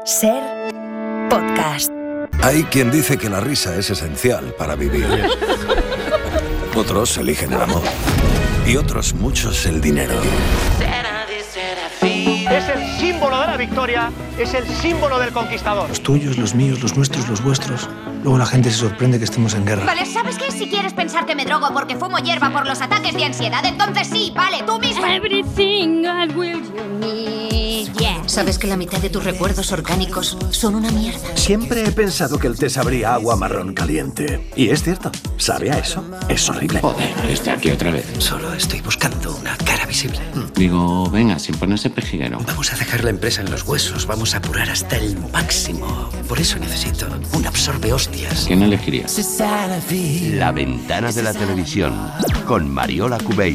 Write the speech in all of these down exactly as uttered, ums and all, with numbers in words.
Ser podcast. Hay quien dice que la risa es esencial para vivir. Otros eligen el amor. Y otros muchos el dinero. Es el símbolo de la victoria, es el símbolo del conquistador. Los tuyos, los míos, los nuestros, los vuestros. Luego la gente se sorprende que estemos en guerra. Vale, ¿sabes qué? Si quieres pensar que me drogo porque fumo hierba por los ataques de ansiedad, entonces sí, vale, tú misma. Everything I will you need, yeah. ¿Sabes que la mitad de tus recuerdos orgánicos son una mierda? Siempre he pensado que el té sabría agua marrón caliente. Y es cierto, sabe a eso. Es horrible. Joder, está aquí otra vez. Solo estoy buscando una cara visible. Digo, venga, sin ponerse pejiguero. Vamos a dejar la empresa en los huesos. Vamos a apurar hasta el máximo. Por eso necesito un absorbe hostias. ¿Quién elegirías? La ventana de la televisión con Mariola Cubells.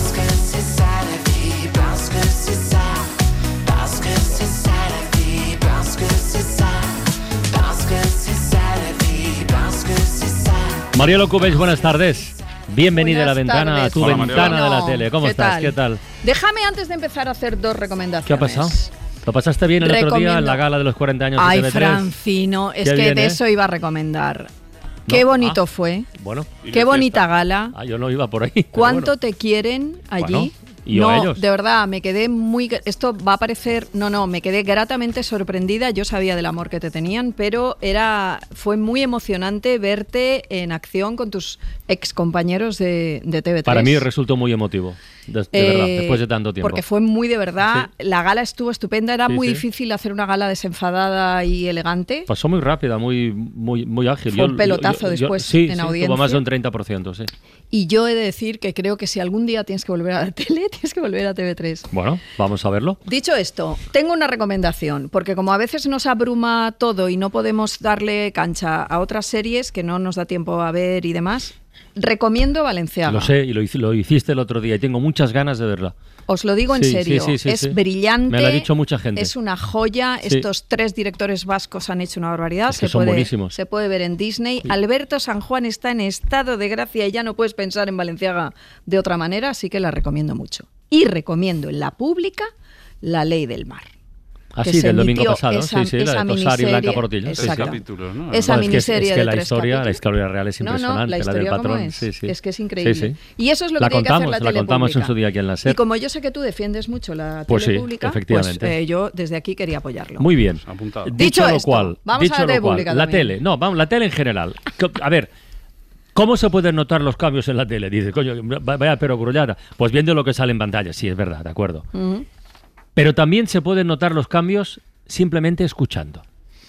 Mariola Cubells, buenas tardes. Bienvenida buenas a la ventana, tardes. a tu Hola, ventana Mariola. de la tele. ¿Cómo ¿Qué estás? Tal? ¿Qué tal? Déjame antes de empezar a hacer dos recomendaciones. ¿Qué ha pasado? ¿Lo pasaste bien el Recomiendo. otro día en la gala de los cuarenta años de Ay, T V tres? Francino, es Qué que bien, de ¿eh? eso iba a recomendar. Qué No. bonito ah, fue. Bueno. Qué bonita gala. Ah, yo no iba por ahí. ¿Cuánto bueno. te quieren allí? Bueno, y yo no, a ellos. de verdad, me quedé muy... Esto va a parecer... No, no, me quedé gratamente sorprendida. Yo sabía del amor que te tenían, pero era fue muy emocionante verte en acción con tus ex compañeros de, de T V tres. Para mí resultó muy emotivo, de, de eh, verdad, después de tanto tiempo. Porque fue muy de verdad. Sí. La gala estuvo estupenda. Era sí, muy sí. difícil hacer una gala desenfadada y elegante. Pasó muy rápida, muy, muy, muy ágil. Fue un pelotazo yo, yo, después yo, sí, en sí, audiencia. Tuvo más de un treinta por ciento, sí. Y yo he de decir que creo que si algún día tienes que volver a la tele, tienes que volver a T V tres. Bueno, vamos a verlo. Dicho esto, tengo una recomendación, porque como a veces nos abruma todo y no podemos darle cancha a otras series que no nos da tiempo a ver y demás, recomiendo Valenciaga. Lo sé, y lo, lo hiciste el otro día y tengo muchas ganas de verla. Os lo digo en sí, serio, sí, sí, sí, es sí. brillante. Me lo ha dicho mucha gente. Es una joya. Sí. Estos tres directores vascos han hecho una barbaridad. Es que se, son puede, buenísimos. se puede ver en Disney. Sí. Alberto San Juan está en estado de gracia y ya no puedes pensar en Valenciaga de otra manera, así que la recomiendo mucho. Y recomiendo en la pública La Ley del Mar. Ah, sí, del domingo pasado, esa, sí, sí, la de Tosar y Blanca Portillo. Exacto. Sí, capítulos, ¿no? Esa no, es miniserie que es, es que de la tres historia, capítulos. la historia real es impresionante, no, no, la, la del patrón. Es, sí, sí. es que es increíble. Sí, sí. Y eso es lo que la tiene contamos, que hacer la, la tele contamos pública. en su día aquí en la SER. Y como yo sé que tú defiendes mucho la pues tele sí, pública, efectivamente. pues eh, yo desde aquí quería apoyarlo. Muy bien. Apuntado. Dicho, Dicho lo esto, cual, vamos dicho a la tele lo cual, pública la también. tele, no, vamos, la tele en general. A ver, ¿cómo se pueden notar los cambios en la tele? Dice, coño, vaya pero grullada. Pues viendo lo que sale en pantalla, sí, es verdad, de acuerdo. Uh-huh. Pero también se pueden notar los cambios simplemente escuchando.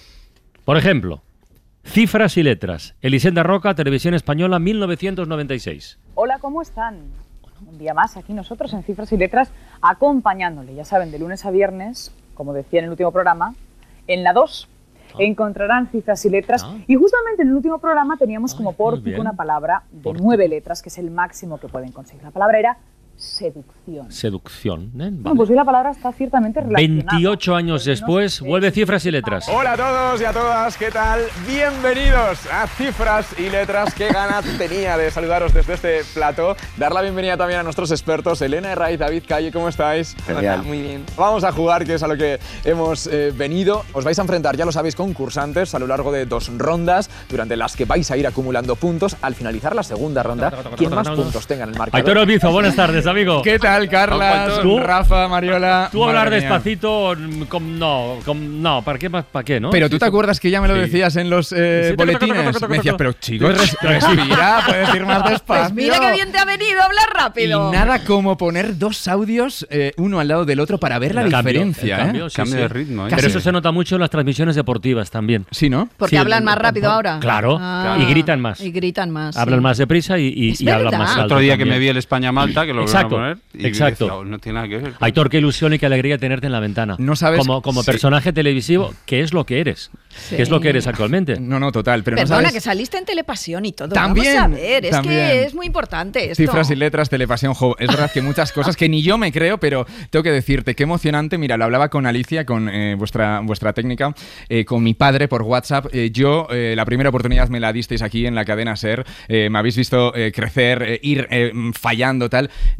Por ejemplo, cifras y letras. Elisenda Roca, Televisión Española, mil novecientos noventa y seis. Hola, ¿cómo están? Un día más aquí nosotros en Cifras y Letras acompañándole, ya saben, de lunes a viernes, como decía en el último programa, en la dos ah. encontrarán Cifras y Letras ah. y justamente en el último programa teníamos Ay, como pórtico una palabra de pórtico. nueve letras, que es el máximo que pueden conseguir. La palabra era seducción. Seducción, ¿eh? Vale. Bueno, pues hoy la palabra está ciertamente relacionada. veintiocho años después, vuelve Cifras y Letras. Hola a todos y a todas, ¿qué tal? Bienvenidos a Cifras y Letras. Qué ganas tenía de saludaros desde este plató. Dar la bienvenida también a nuestros expertos, Elena Herraiz, David Calle, ¿cómo estáis? Genial. Hola, muy bien. Vamos a jugar, que es a lo que hemos eh, venido. Os vais a enfrentar, ya lo sabéis, concursantes a lo largo de dos rondas, durante las que vais a ir acumulando puntos. Al finalizar la segunda ronda, quien más puntos tenga en el marcador. Aitor Olvizo, buenas tardes, amigo. ¿Qué tal, Carlas? ¿Tú? Rafa, Mariola. Tú hablar despacito, con, no, con, no, ¿para qué, para qué, no? Pero tú te acuerdas que ya me lo sí. decías en los eh, sí, boletines. Me decías, pero chicos, respira, puedes ir más despacio. Pues mira qué bien te ha venido hablar rápido. Y nada como poner dos audios eh, uno al lado del otro para ver la el diferencia. Cambio, ¿eh? sí, cambio sí. de ritmo. ¿eh? Pero eso se nota mucho en las transmisiones deportivas también. Sí, ¿no? Porque sí, hablan más rápido ahora. Claro, ah, y gritan más. Y gritan más. Hablan sí. más deprisa y, y, y hablan más alto. El otro día también. que me vi el España-Malta, que lo exacto, van a poner. Y exacto. Decía, oh, no tiene nada que ver. Aitor, qué ilusión y qué alegría tenerte en la ventana. No sabes. Como, como sí. personaje televisivo, ¿qué es lo que eres? Sí. ¿Qué es lo que eres actualmente? No, no, total. Pero Perdona, no sabes... que saliste en Telepasión y todo. También. Vamos a ver, es también. que es muy importante esto. Cifras y Letras, Telepasión, jo, es verdad que muchas cosas que ni yo me creo, pero tengo que decirte, qué emocionante. Mira, lo hablaba con Alicia, con eh, vuestra, vuestra técnica, eh, con mi padre por WhatsApp. Eh, yo, eh, la primera oportunidad me la disteis aquí en la cadena SER. Eh, me habéis visto eh, crecer, eh, ir eh, fallando, tal.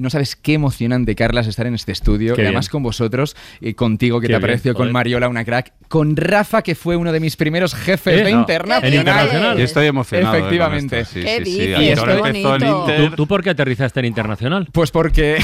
No sabes qué emocionante, Carlas, estar en este estudio. Qué y además bien. con vosotros, eh, contigo, que Qué te bien, aprecio, con joder. Mariola, una crack, con Rafa, que fue uno de mis primeros jefes ¿Eh? de No. internacional. ¿En internacional? Yo estoy emocionado. Efectivamente. eh, con esto. Sí, ¿Qué sí, sí. dices? Aitor Qué empezó en bonito. Inter. ¿Tú, ¿Tú por qué aterrizaste en internacional? Pues porque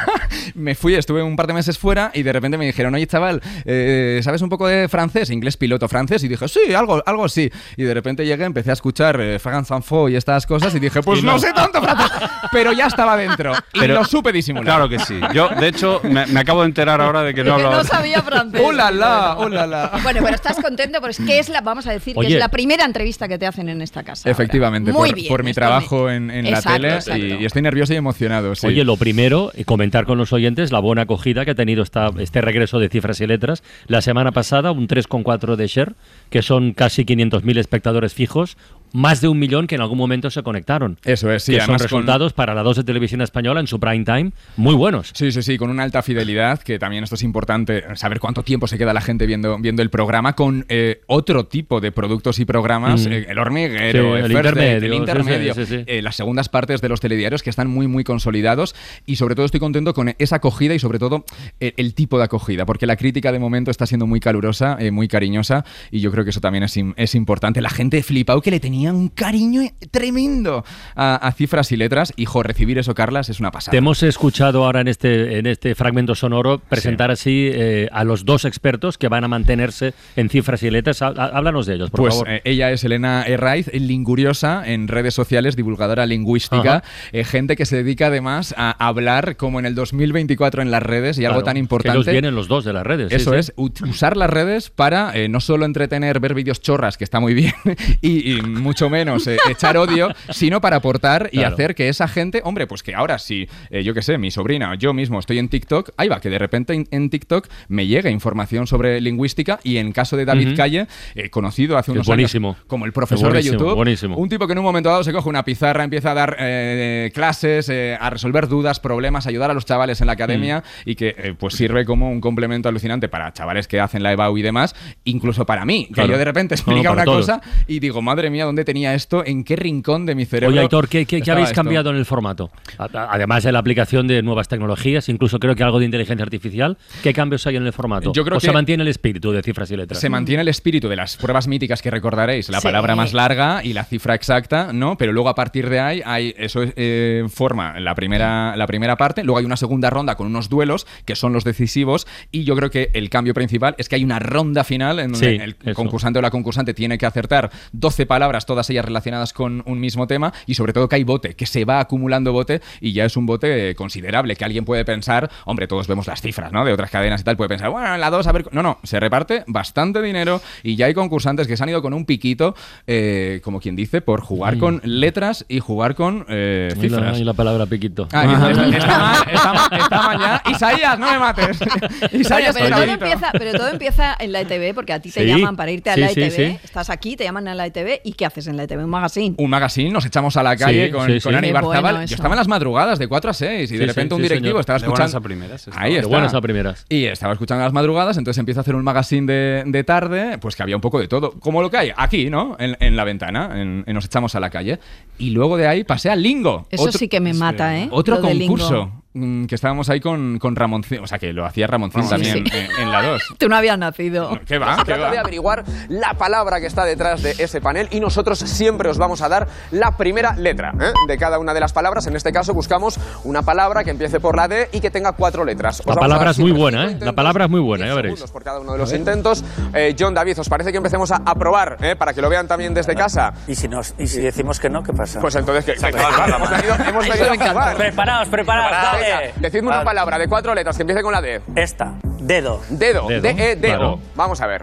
me fui, estuve un par de meses fuera y de repente me dijeron, oye, chaval, eh, ¿sabes un poco de francés? Inglés piloto francés. Y dije, sí, algo, algo sí. Y de repente llegué, empecé a escuchar eh, Fragance Info y estas cosas y dije, pues Y no. no. sé tanto francés. Pero ya estaba dentro y Pero- lo supe disimular. Claro que sí. Yo, de hecho, me, me acabo de enterar ahora de que no Que hablaba. no sabía francés. ¡Oh, la, la! ¡Oh, la, la! Bueno, pero estás contento porque es que es la, vamos a decir, que Oye. es la primera entrevista que te hacen en esta casa. Efectivamente, ahora. Muy por, bien, por mi esto trabajo me- en, en Exacto, la tele exacto. y, y estoy nervioso y emocionado. Sí. Oye, lo primero, eh, comentar con los oyentes la buena acogida que ha tenido esta, este regreso de Cifras y Letras. La semana pasada, un tres coma cuatro de share, que son casi quinientos mil espectadores fijos, más de un millón que en algún momento se conectaron. Eso es, sí, que son además con- resultados para la dos de Televisión Española en su prime time muy buenos. Sí, sí, sí, con una alta fidelidad, que también esto es importante, saber cuánto tiempo se queda la gente viendo, viendo el programa, con eh, otro tipo de productos y programas, Mm. eh, el hormiguero, Sí, el First Date, intermedio, el sí, intermedio, sí, sí, sí. eh, las segundas partes de los telediarios que están muy, muy consolidados, y sobre todo estoy contento con esa acogida y sobre todo eh, el tipo de acogida, porque la crítica de momento está siendo muy calurosa, eh, muy cariñosa, y yo creo que eso también es, im- es importante. La gente flipado que le tenía un cariño tremendo a, a Cifras y Letras, y jo, recibir eso, Carlas, es una pasada. Te hemos escuchado ahora en este, en este fragmento sonoro presentar así eh, a los dos expertos que van a mantenerse en Cifras y Letras. Há- há- Háblanos de ellos, por Pues favor. eh, ella es Elena Herraiz, linguriosa en redes sociales, divulgadora lingüística, eh, gente que se dedica además a hablar como en el dos mil veinticuatro en las redes, y algo Claro, tan que importante. ellos vienen los dos de las redes. sí, Eso sí. es, ut- usar las redes para eh, no solo entretener, ver vídeos chorras, que está muy bien, y, y mucho menos eh, echar odio, sino para aportar y Claro. hacer que esa gente, hombre, pues que ahora si, eh, yo qué sé, mi sobrina o yo mismo estoy en TikTok, ahí va, que de repente en, en TikTok me llegue información sobre lingüística, y en caso de David Ujú. Calle, eh, conocido hace Es unos buenísimo. años como el profesor Es buenísimo, de YouTube, buenísimo. un tipo que en un momento dado se coge una pizarra, empieza a dar eh, clases, eh, a resolver dudas, problemas, ayudar a los chavales en la academia, Mm. y que eh, pues sirve como un complemento alucinante para chavales que hacen la E B A U y demás, incluso para mí, que Claro. yo de repente No, no, explica para una todos. cosa y digo, madre mía, ¿dónde tenía esto? ¿En qué rincón de mi cerebro? Oye, Aitor, ¿qué, qué- qué estaba habéis esto? cambiado en el formato? A- a- Además de la aplicación de nuevas tecnologías, incluso creo que algo de inteligencia artificial, ¿qué cambios hay en el formato? Yo creo ¿O que se mantiene el espíritu de Cifras y Letras? Se mantiene el espíritu de las pruebas míticas que recordaréis, la Sí. palabra más larga y la cifra exacta, ¿no? Pero luego a partir de ahí, hay, eso eh, forma la primera, la primera parte, luego hay una segunda ronda con unos duelos que son los decisivos, y yo creo que el cambio principal es que hay una ronda final en donde Sí, el eso. concursante o la concursante tiene que acertar doce palabras, todas ellas relacionadas con un mismo tema, y sobre todo que hay bote, que se va acumulando bote, y ya es un bote eh, considerable, que alguien puede pensar, hombre, todos vemos las cifras, ¿no? De otras cadenas y tal, puede pensar, bueno, en la dos, a ver... No, no, se reparte bastante dinero, y ya hay concursantes que se han ido con un piquito, eh, como quien dice, por jugar Mm. con letras y jugar con eh, Y la, cifras. y la palabra piquito. Ah, está, está mal, está mal, está mal ya. Isaías, no me mates. Bueno, Isaías, pero, todo calladito. empieza, pero todo empieza en la E T V, porque a ti te Sí, llaman para irte a sí, la sí, E T V. sí. Estás aquí, te llaman a la E T V. ¿Y qué haces en la E T V? Un magazine. Un magazine, nos echamos a la calle Sí, con, sí, con sí. Ani Qué Barzabal. bueno Yo eso. estaba en las madrugadas de cuatro a seis, y Sí, de repente sí, un sí, directivo señor. estaba De buenas escuchando. a primeras, está. Ahí De está. buenas a primeras. Y estaba escuchando las madrugadas, entonces empieza a hacer un magazine de, de tarde, pues que había un poco de todo, como lo que hay aquí, ¿no? En, en la ventana, en, en Nos echamos a la calle. Y luego de ahí pasé al Lingo. Eso sí que me mata, ¿eh? Otro Lo del concurso. Lingo. mm, Que estábamos ahí con, con Ramoncín, o sea que lo hacía Ramoncín Sí, también sí. En, en la dos. Tú no habías nacido. ¿Qué va? Se ¿Qué trata de va? averiguar la palabra que está detrás de ese panel, y nosotros siempre os vamos a dar la primera letra, ¿eh? de cada una de las palabras. En este caso buscamos una palabra que empiece por la D y que tenga cuatro letras. Os La vamos a palabra dar es muy siempre buena, cinco ¿eh? La intentos, palabra es muy buena, ya diez veréis. segundos por cada uno de los intentos. Eh, John, David, ¿os parece que empecemos a, a probar, ¿eh? para que lo vean también desde casa? ¿Y si, nos, ¿Y si decimos que no, qué pasa? Pues entonces, ¿qué? ¿qué- hemos venido, hemos Eso venido me a jugar. Preparaos, preparaos, Venga, dale. decidme una Vale. palabra de cuatro letras que empiece con la D. Esta, dedo. Dedo, Dedo, D-E-D-O. claro. Vamos a ver.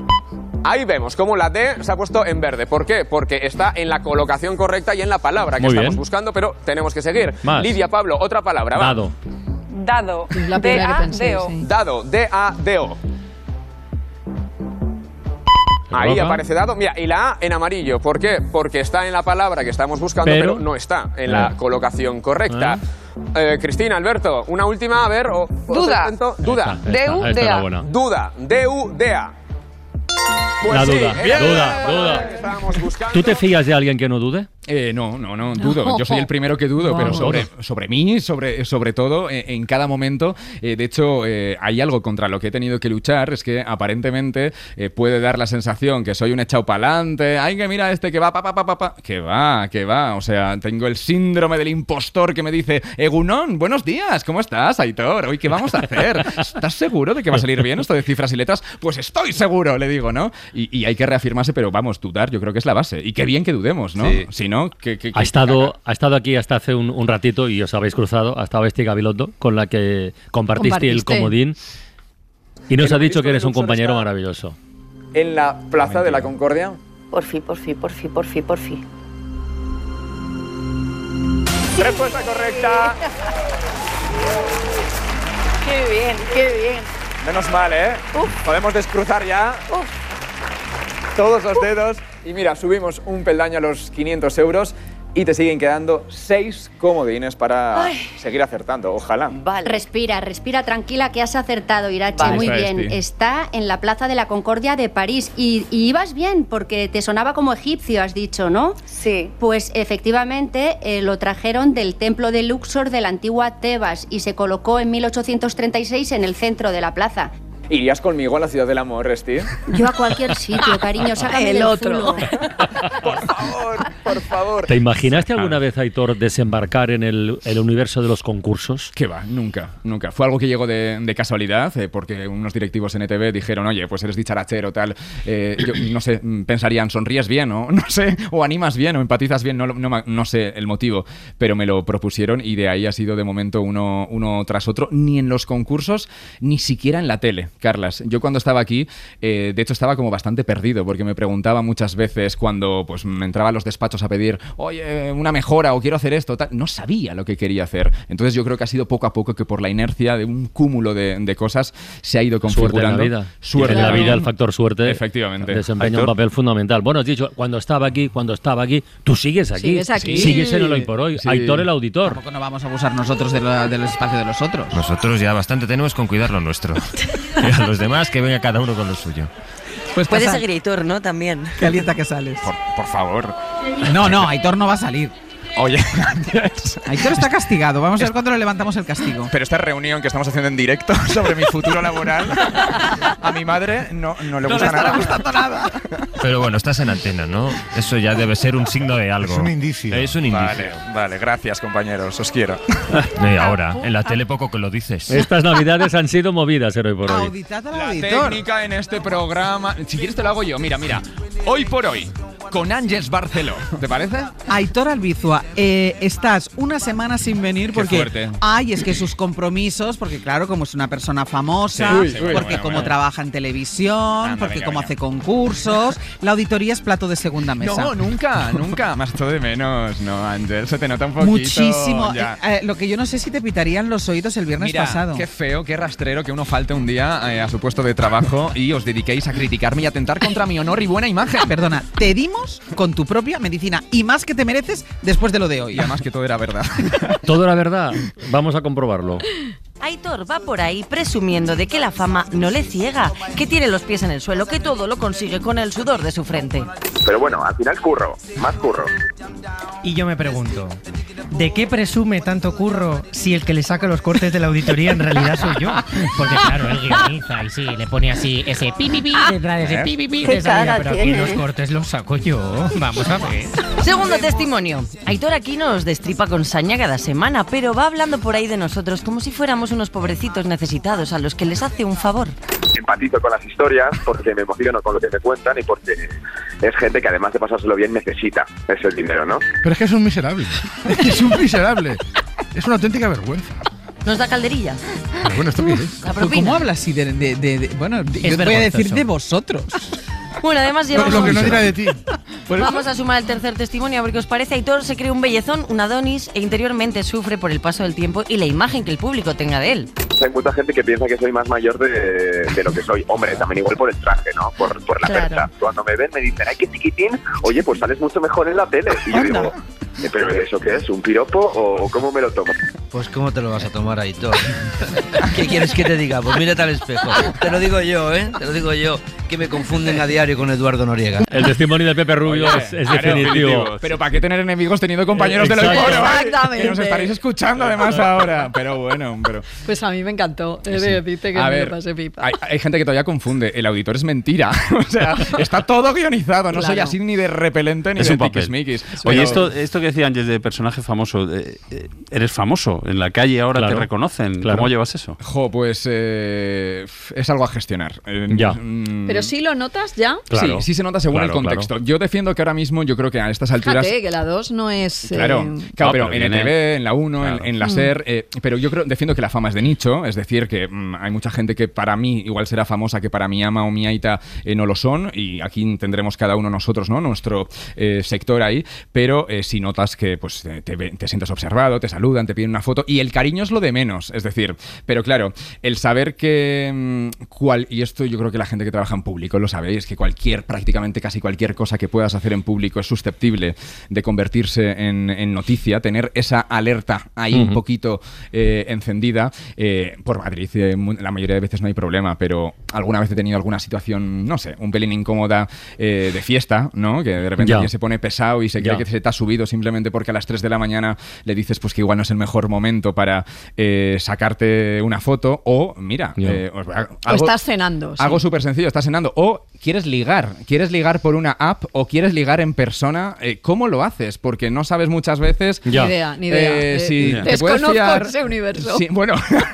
Ahí vemos cómo la D se ha puesto en verde. ¿Por qué? Porque está en la colocación correcta y en la palabra que Muy estamos bien. buscando, pero tenemos que seguir. Más. Lidia, Pablo, otra palabra. va. Dado. Dado. Es la primera que pensé, D-A-D-O. sí. Dado, D-A-D-O. Ahí Coloca. aparece dado. Mira, y la A en amarillo. ¿Por qué? Porque está en la palabra que estamos buscando, pero, Pero- no está en Eh. la colocación correcta. Eh, Cristina, Alberto, una última, a ver. O, otro Duda. intento. Duda. Esta, esta, esta es la D-U-D-A. buena. Duda. D-U-D-A. Pues La sí, duda, era duda, la palabra duda. que estábamos buscando. ¿Tú te fías de alguien que no dude? Eh, no, no, no, dudo. Yo soy el primero que dudo, pero sobre, sobre mí, sobre, sobre todo, eh, en cada momento. Eh, de hecho, eh, hay algo contra lo que he tenido que luchar, es que aparentemente eh, puede dar la sensación que soy un echado pa'lante. Ay, que mira este que va, pa, pa, pa, pa, pa. Que va, que va. O sea, tengo el síndrome del impostor que me dice, Egunon, buenos días, ¿cómo estás, Aitor? Hoy, ¿qué vamos a hacer? ¿Estás seguro de que va a salir bien esto de cifras y letras? Pues estoy seguro, le digo, ¿no? Y, y hay que reafirmarse, pero vamos, dudar, yo creo que es la base. Y qué bien que dudemos, ¿no? Sí. Si no, ¿qué, qué, ha, estado, ha estado aquí hasta hace un, un ratito y os habéis cruzado. Ha estado Esti Gabilondo, con la que compartiste, compartiste. el comodín. Y nos ha dicho que eres un compañero maravilloso. En la Plaza de la Concordia. Por fin, por fin, por fin, por fin, por fin. Respuesta correcta. Qué bien, qué bien. Menos mal, ¿eh? Uf. Podemos descruzar ya. Uf. Todos los Uf. dedos. Y mira, subimos un peldaño a los quinientos euros y te siguen quedando seis comodines para Ay. seguir acertando. Ojalá. Vale. Respira, respira tranquila que has acertado, Irache. Vale. Muy bien. Es, Está en la Plaza de la Concordia de París. Y, y ibas bien porque te sonaba como egipcio, has dicho, ¿no? Sí. Pues efectivamente eh, lo trajeron del templo de Luxor de la antigua Tebas y se colocó en mil ochocientos treinta y seis en el centro de la plaza. ¿Irías conmigo a la ciudad del amor, Resti? Yo a cualquier sitio, cariño, sácame el del otro. Por favor, por favor. ¿Te imaginaste alguna vez, Aitor, desembarcar en el, el universo de los concursos? ¿Qué va? Nunca, nunca. Fue algo que llegó de, de casualidad, eh, porque unos directivos en E T V dijeron, oye, pues eres dicharachero, tal. Eh, yo no sé, pensarían, ¿sonríes bien o no sé? O animas bien o empatizas bien, no, no, no sé el motivo, pero me lo propusieron y de ahí ha sido de momento uno, uno tras otro, ni en los concursos, ni siquiera en la tele. Carlas, yo cuando estaba aquí, eh, de hecho estaba como bastante perdido porque me preguntaba muchas veces cuando pues me entraba a los despachos a pedir, oye, una mejora o quiero hacer esto, tal. No sabía lo que quería hacer. Entonces yo creo que ha sido poco a poco que por la inercia de un cúmulo de, de cosas se ha ido configurando. Suerte en la vida. Suerte en la vida, el factor suerte. Efectivamente. Desempeña Aitor. un papel fundamental. Bueno, has dicho, cuando estaba aquí, cuando estaba aquí, tú sigues aquí. Sigues aquí. Sí. Sigues en el hoy por hoy. Sí. Aitor, el auditor. Tampoco no vamos a abusar nosotros de la, del espacio de los otros. Nosotros ya bastante tenemos con cuidar lo nuestro. Y a los demás que venga cada uno con lo suyo. Pues puede seguir Aitor, ¿no? También. Qué alienta que sales. Por, por favor. No, no, Aitor no va a salir. Oye, Aitor está castigado. Vamos a ver cuándo le levantamos el castigo. Pero esta reunión que estamos haciendo en directo sobre mi futuro laboral, a mi madre no, no le gusta no le nada. gustando nada. Pero bueno, estás en antena, ¿no? Eso ya debe ser un signo de algo. Es un indicio. Es un indicio. Vale, vale, gracias compañeros, os quiero. Y ahora, en la tele poco que lo dices. Estas navidades han sido movidas, hoy por hoy. Auditad al La auditor. técnica en este programa, si quieres te lo hago yo, mira, mira. Hoy por hoy, con Ángeles Barceló, ¿te parece? Aitor Albizua, eh, estás una semana sin venir porque, fuerte. ay, es que sus compromisos, porque claro, como es una persona famosa, Sí, uy, uy, porque bueno, como bueno. trabaja en televisión, Anda, porque venga, como venga. hace concursos, la auditoría es plato de segunda mesa. No, nunca, nunca. Más todo de menos, no, Ángel, se te nota un poquito. Muchísimo. Ya. Eh, eh, lo que yo no sé si te pitarían los oídos el viernes Mira, pasado. qué feo, qué rastrero que uno falte un día eh, a su puesto de trabajo y os dediquéis a criticarme y a atentar contra mi honor y buena imagen. Perdona, te dimos con tu propia medicina y más que te mereces después de lo de hoy. Y además que todo era verdad. Todo era verdad. Vamos a comprobarlo. Aitor va por ahí presumiendo de que la fama no le ciega, que tiene los pies en el suelo, que todo lo consigue con el sudor de su frente. Pero bueno, al final curro, más curro. Y yo me pregunto, ¿de qué presume tanto curro si el que le saca los cortes de la auditoría en realidad soy yo? Porque claro, él guioniza y sí, le pone así ese pi pi pi, detrás de ese pi pi pi, Qué de salida, cara pero aquí tiene. los cortes los saco yo. Vamos a ver. Segundo testimonio. Aitor aquí nos destripa con saña cada semana, pero va hablando por ahí de nosotros como si fuéramos unos pobrecitos necesitados a los que les hace un favor. Empatizo con las historias porque me emociono con lo que me cuentan y porque es gente que además de pasárselo bien necesita ese dinero, ¿no? Pero es que es un miserable. Es un miserable. Es una auténtica vergüenza. ¿Nos da calderilla? Pero bueno, ¿esto qué es? La propina. ¿Cómo hablas así de, de, de, de- bueno, de- yo te voy a decir vergonzoso. de vosotros? Bueno, además Lo, llevamos... lo que no dirá de ti. Vamos a sumar el tercer testimonio porque os parece, Aitor se cree un bellezón, un Adonis e interiormente sufre por el paso del tiempo y la imagen que el público tenga de él. Hay mucha gente que piensa que soy más mayor de, de lo que soy. Hombre, también igual por el traje, ¿no? Por, por la Claro. percha. Cuando me ven me dicen, ay, qué chiquitín. Oye, pues sales mucho mejor en la tele. Y yo Anda. digo, ¿Pero eso qué es? ¿Un piropo o cómo me lo tomo? Pues ¿cómo te lo vas a tomar, Aitor? ¿Qué quieres que te diga? Pues mírate al espejo. Te lo digo yo, ¿eh? Te lo digo yo, que me confunden a diario con Eduardo Noriega. El testimonio de Pepe Rubio Oye, es, es claro, definitivo. Pero ¿para qué tener enemigos teniendo compañeros de Exacto. lo icónico? Exactamente. Que nos estaréis escuchando además ahora. Pero bueno, pero... Pues a mí me encantó. He de Sí. decirte que A me ver, lo pasé pipa. Hay, hay gente que todavía confunde. El auditor es mentira. O sea, está todo guionizado. No soy Claro. así ni de repelente ni Es de un papel. tiquismiquis. Oye, Pero- esto, esto que decía antes de personaje famoso, eh, eh, eres famoso, en la calle ahora Claro. te reconocen. Claro. ¿Cómo llevas eso? Jo, pues eh, es algo a gestionar. Eh, Ya. mm, Pero sí lo notas ya. Sí, sí se nota según Claro, el contexto. Yo defiendo que ahora mismo, yo creo que a estas alturas... Fíjate que la dos no es... Claro, eh, claro, No, pero pero en viene- E T V, en la uno, en- Claro. en, la Mm. SER, eh, pero yo creo, defiendo que la fama es de nicho, es decir, que mm, hay mucha gente que para mí igual será famosa, que para mi ama o mi aita eh, no lo son, y aquí tendremos cada uno nosotros, ¿no? Nuestro eh, sector ahí, pero eh, si notas que pues eh, te, ve- te sientes observado, te saludan, te piden una foto, y el cariño es lo de menos, es decir, pero claro, el saber que mm, cual, y esto yo creo que la gente que trabaja en público lo sabéis, que cualquier, prácticamente casi cualquier cosa que puedas hacer en público es susceptible de convertirse en, en noticia, tener esa alerta ahí un Ujú. poquito eh, encendida. eh, por Madrid, eh, mu- la mayoría de veces no hay problema, pero alguna vez he tenido alguna situación, no sé, un pelín incómoda eh, de fiesta, ¿no? Que de repente Ya. alguien se pone pesado y se cree Ya. que se te ha subido simplemente porque a las tres de la mañana le dices pues que igual no es el mejor momento para eh, sacarte una foto, o mira, Ya. eh, os voy a- o algo- estás cenando. sí. algo súper sencillo, estás cenando. O quieres ligar. ¿Quieres ligar por una app o quieres ligar en persona? Eh, ¿Cómo lo haces? Porque no sabes muchas veces... Ni idea, ni idea. eh, Eh, si Ya. te puedes desconozco fiar... ese universo. Sí, bueno...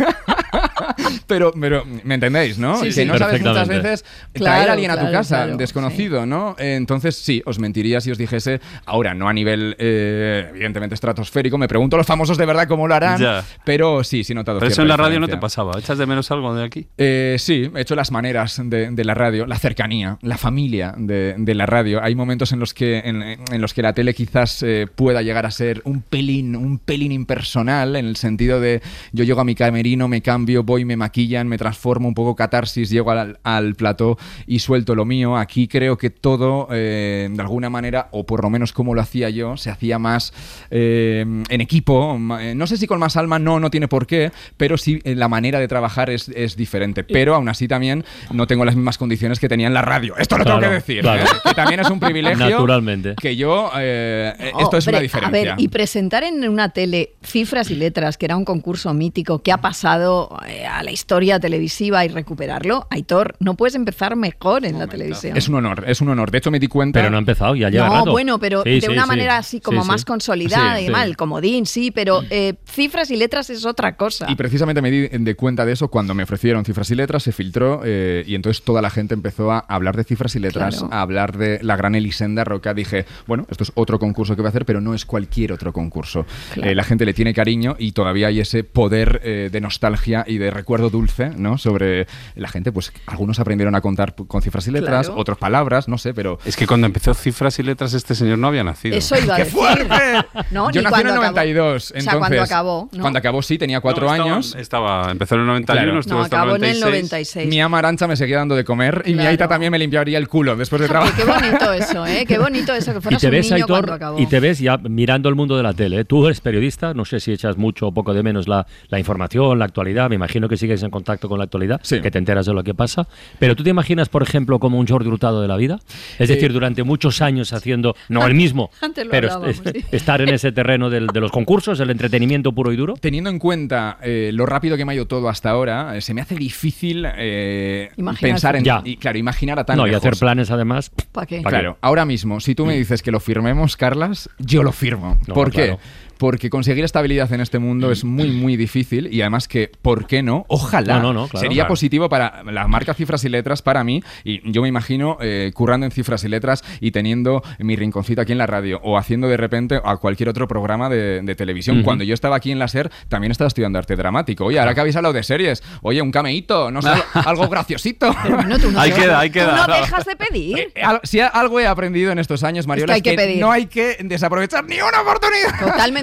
pero, pero, ¿me entendéis, no? Sí, que sí. no sabes muchas Perfectamente. veces Claro, traer a alguien a tu claro, casa, claro, desconocido, ¿no? Eh, entonces, sí, os mentiría si os dijese, ahora, no a nivel, eh, evidentemente, estratosférico, me pregunto los famosos de verdad cómo lo harán, Ya. pero sí, sí he notado Pero eso cierta en la radio no te diferencia. pasaba. ¿Echas de menos algo de aquí? Eh, sí, he hecho las maneras de, de la radio, la cercanía, la familia de, de la radio. Hay momentos en los que, en, en los que la tele quizás eh, pueda llegar a ser un pelín, un pelín impersonal, en el sentido de yo llego a mi camerino, me cambio, voy, me maquillan, me transformo un poco catarsis, llego al, al plató y suelto lo mío. Aquí creo que todo, eh, de alguna manera, o por lo menos como lo hacía yo, se hacía más eh, en equipo. ma- eh, No sé si con más alma, no, no tiene por qué, pero sí eh, la manera de trabajar es, es diferente. Pero aún así también no tengo las mismas condiciones que tenía en la radio. Esto lo Claro, tengo que decir, claro. ¿eh? Que también es un privilegio. Naturalmente. Que yo, eh, eh, No, esto es una hombre, diferencia. A ver, y presentar en una tele Cifras y Letras, que era un concurso mítico que ha pasado eh, a la historia televisiva, y recuperarlo, Aitor, no puedes empezar mejor en la televisión. Es un honor, es un honor. De hecho, me di cuenta. Pero no ha empezado, ya lleva No, rato. bueno, pero Sí, de sí, una sí. manera así como Sí, más sí. consolidada Sí, y sí. mal, comodín, sí, pero eh, Cifras y Letras es otra cosa. Y precisamente me di de cuenta de eso cuando me ofrecieron Cifras y Letras, se filtró eh, y entonces toda la gente empezó a hablar de Cifras y Letras, Claro. a hablar de la gran Elisenda Roca. Dije, bueno, esto es otro concurso que voy a hacer, pero no es cualquier otro concurso. Claro. Eh, la gente le tiene cariño y todavía hay ese poder eh, de nostalgia y de recuerdo dulce, ¿no? Sobre la gente, pues algunos aprendieron a contar p- con cifras y letras, Claro. otras palabras, no sé, pero... Es que cuando empezó Cifras y Letras este señor no había nacido. Eso iba a ¡Qué decir. fuerte! No, Yo ni nací en cuando el noventa y dos, acabó. O sea, entonces... cuando acabó, ¿no? Cuando acabó, sí, tenía cuatro No, estaba- años. Estaba, empezó en el noventa y uno, Claro. estuvo No, hasta el acabó en el noventa y seis. noventa y seis. Mi ama Arancha me seguía dando de comer y mi Claro. aita también me limpiaría el culo después de Fíjate, trabajar. qué bonito eso, ¿eh? Qué bonito eso, que Y fueras te un ves, niño cuando Aitor, acabó. y te ves ya mirando el mundo de la tele. ¿eh? Tú eres periodista, no sé si echas mucho o poco de menos la, la información, la actualidad. Me imagino que sigues en contacto con la actualidad, que te enteras de lo que pasa. Pero tú te imaginas, por ejemplo, como un Jordi Hurtado de la vida. Es decir, Eh, durante muchos años haciendo, no el mismo, Antes lo pero hablábamos, es- sí. estar en ese terreno del- de los concursos, el entretenimiento puro y duro. Teniendo en cuenta eh, lo rápido que me ha ido todo hasta ahora, eh, se me hace difícil eh, Imaginarse. pensar en... Ya. Y, claro, imaginar a tan No, y lejos. hacer planes además. ¿Para qué? Claro, ahora mismo, si tú me dices que lo firmemos, Carlas, yo lo firmo. No, ¿Por qué? claro. Porque conseguir estabilidad en este mundo es muy, muy difícil y además que, ¿por qué no? Ojalá. No, no, no, claro. Sería Claro. positivo para la marca Cifras y Letras, para mí, y yo me imagino eh, currando en Cifras y Letras y teniendo mi rinconcito aquí en la radio o haciendo de repente a cualquier otro programa de, de televisión. Ujú. Cuando yo estaba aquí en la SER, también estaba estudiando arte dramático. Oye, ahora que habéis hablado de series, oye, un cameíto, no sé, algo graciosito. Pero bueno, tú no Ahí dejas- queda, ahí tú queda. no dejas de pedir. Eh, al- si a- algo he aprendido en estos años, Mariola, hay que pedir. no hay que desaprovechar ni una oportunidad. Totalmente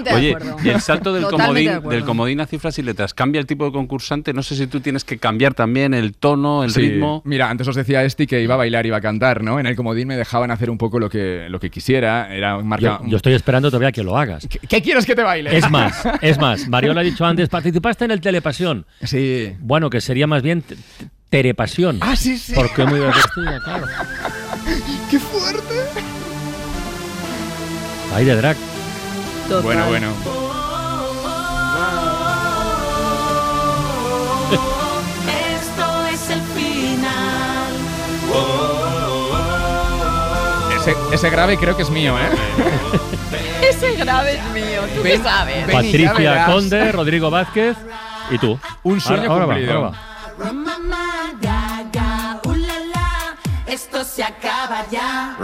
Totalmente de Oye, acuerdo. y el salto del Totalmente de comodín, acuerdo. del comodín a cifras y letras, ¿cambia el tipo de concursante? No sé si tú tienes que cambiar también el tono, el Sí. ritmo. Mira, antes os decía Esti que iba a bailar, iba a cantar, ¿no? En el comodín me dejaban hacer un poco lo que, lo que quisiera. Era un marca... Yo, yo estoy esperando todavía que lo hagas. ¿Qué, qué quieres que te baile? Es más, es más. Mariola ha dicho antes, participaste en el Telepasión. Sí. Bueno, que sería más bien t- t- Terepasión. Ah, sí, sí. Porque muy vestida, claro. ¡Qué fuerte! Ahí de drag. Total. Bueno, bueno. Esto es el final. Ese, ese grave creo que es mío, ¿eh? Ese grave es mío, ¿tú qué Ven- sabes? ven y ya Patricia verás. Conde, Rodrigo Vázquez y tú. Un sueño Ahora- ahora va, cumplido. ahora va. Mamá, gaga, ulala, esto se acaba ya.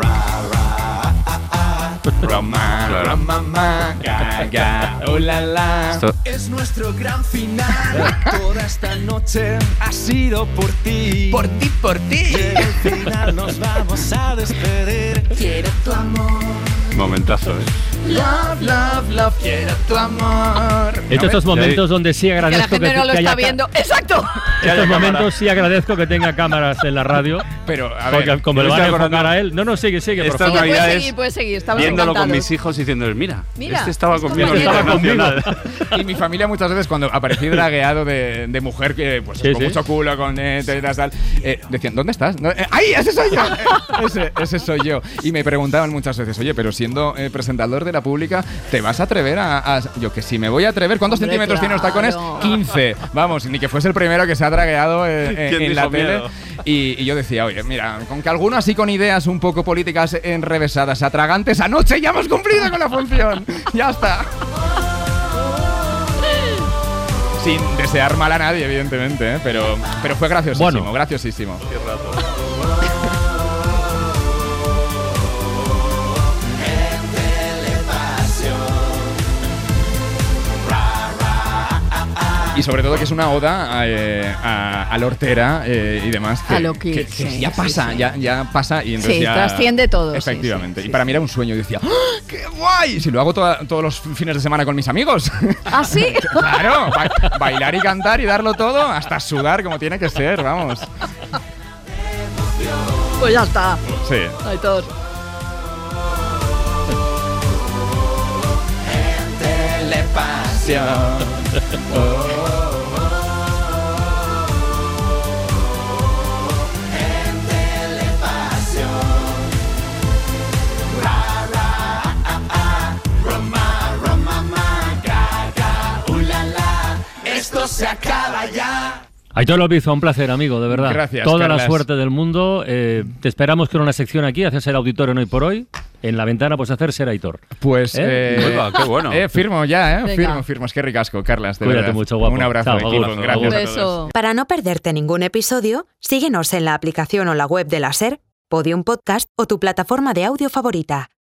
Roma, Roma, gaga, oh la la. Esto- Es nuestro gran final. Toda esta noche ha sido por ti. Por ti, por ti. Llega el final, nos vamos a despedir. Quiero tu amor. Momentazo, ¿eh? Love, love, love, quiero tu amor. Estos estos momentos donde sí Que la agradezco gente que, no lo que haya está ca- viendo. ¡Exacto! Estos momentos sí agradezco que tenga cámaras en la radio. Pero, a Porque ver, como yo le me van a estoy enfocar acordando- a él. No, no, sigue, sigue, por Estas favor. Puedes navidades, seguir, puedes seguir. Estamos viéndolo con encantados. mis hijos y diciéndoles, mira, Mira, este estaba es como conmigo. ayer. estaba Estaba conmigo. Y mi familia muchas veces cuando aparecí dragueado de, de mujer que pues Sí, con sí. mucho culo, con eh, tetas, tal, eh, decían, ¿dónde estás? No, eh, ¡Ay, ese soy yo! Eh, ese, ese soy yo. Y me preguntaban muchas veces, oye, pero siendo eh, presentador de la pública, ¿te vas a atrever a, a- Yo que si me voy a atrever, ¿cuántos Hombre, centímetros tienen los tacones? claro. quince. Vamos, ni que fuese el primero que se ha dragueado eh, eh, ¿Quién en la dijo tele. miedo? Y, y yo decía, oye, mira, con que alguno así con ideas un poco políticas enrevesadas, atragantes, anoche ya hemos cumplido con la función. Ya está. Sin desear mal a nadie, evidentemente, ¿eh? pero, pero fue graciosísimo, Bueno. graciosísimo. Y sobre todo que es una oda eh, a, a la hortera eh, y demás. Que, A lo que- que- que sí, ya sí, pasa, sí. Ya, ya pasa y entonces Sí, ya... trasciende todo, sí, Efectivamente. sí, sí, y para mí era un sueño. Y decía, ¡ah, ¡qué guay! Si lo hago toda- todos los fines de semana con mis amigos. ¿Ah, sí? Claro, ba- bailar y cantar y darlo todo hasta sudar como tiene que ser, vamos. Pues ya está. Sí. Hay todos. Esto se acaba ya. Aitor Lobizo, un placer, amigo, de verdad. Gracias, Toda la Carlas. suerte del mundo. Eh, te esperamos con una sección aquí, haces el auditorio en Hoy por Hoy. En la ventana, pues hacer ser Aitor. Pues, ¿Eh? eh, Oiga, qué bueno. eh, firmo ya, ¿eh? Venga. Firmo, firmo. Es que ricasco, Carlas. De Cuídate verdad. mucho, guapo. Un abrazo, Chao, equipo. agur, Gracias Un a beso. todos. Para no perderte ningún episodio, síguenos en la aplicación o la web de la SER, Podium Podcast o tu plataforma de audio favorita.